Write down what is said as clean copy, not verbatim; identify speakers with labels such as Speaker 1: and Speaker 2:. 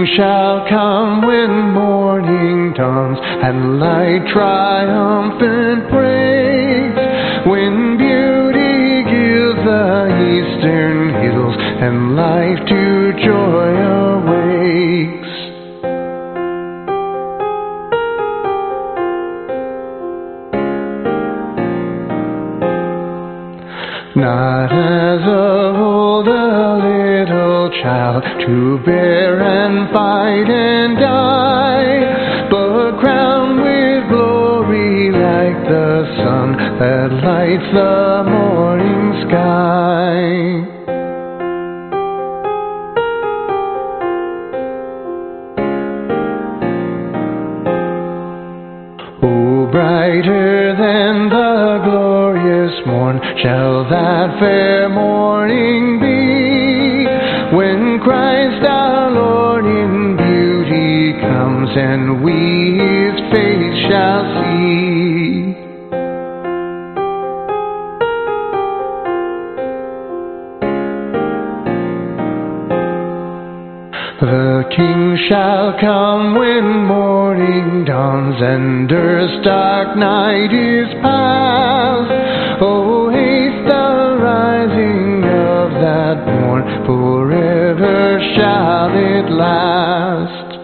Speaker 1: King shall come when morning dawns and light triumphant breaks, when beauty gives the eastern hills and life to joy awakes. Not as of old a little child to bear and fight and die, but crowned with glory like the sun that lights the morning sky. Oh, brighter than the glorious morn shall that fair morning be, when Christ our Lord in beauty comes and we His face shall see. The King shall come when morning dawns and earth's dark night is past. Oh, haste the rising of that morn, forever shall it last.